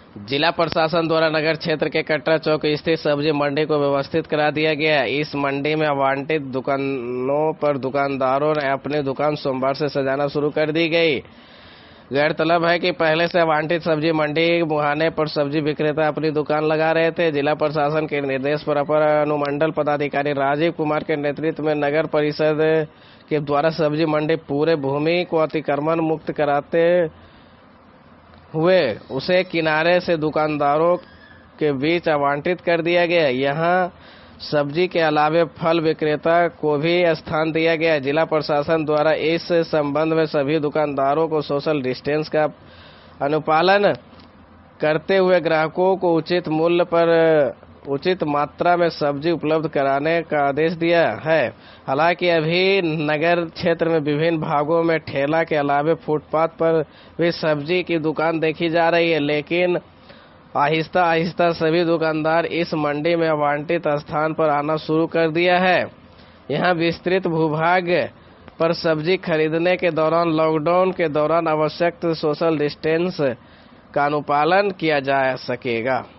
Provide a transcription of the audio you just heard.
जिला प्रशासन द्वारा नगर क्षेत्र के कटरा चौक स्थित सब्जी मंडी को व्यवस्थित करा दिया गया है। इस मंडी में आवंटित दुकानों पर दुकानदारों ने अपनी दुकान सोमवार से सजाना शुरू कर दी गई। गौरतलब है कि पहले से आवंटित सब्जी मंडी मुहाने पर सब्जी विक्रेता अपनी दुकान लगा रहे थे। जिला प्रशासन के निर्देश पर अपर अनुमंडल पदाधिकारी राजीव कुमार के नेतृत्व में नगर परिषद के द्वारा सब्जी मंडी पूरे भूमि को अतिक्रमण मुक्त कराते हुए उसे किनारे से दुकानदारों के बीच आवंटित कर दिया गया। यहाँ सब्जी के अलावे फल विक्रेता को भी स्थान दिया गया। जिला प्रशासन द्वारा इस संबंध में सभी दुकानदारों को सोशल डिस्टेंस का अनुपालन करते हुए ग्राहकों को उचित मूल्य पर उचित मात्रा में सब्जी उपलब्ध कराने का आदेश दिया है। हालांकि अभी नगर क्षेत्र में विभिन्न भागों में ठेला के अलावे फुटपाथ पर भी सब्जी की दुकान देखी जा रही है, लेकिन आहिस्ता आहिस्ता सभी दुकानदार इस मंडी में आवंटित स्थान पर आना शुरू कर दिया है। यहाँ विस्तृत भूभाग पर सब्जी खरीदने के दौरान लॉकडाउन के दौरान आवश्यक सोशल डिस्टेंस का अनुपालन किया जा सकेगा।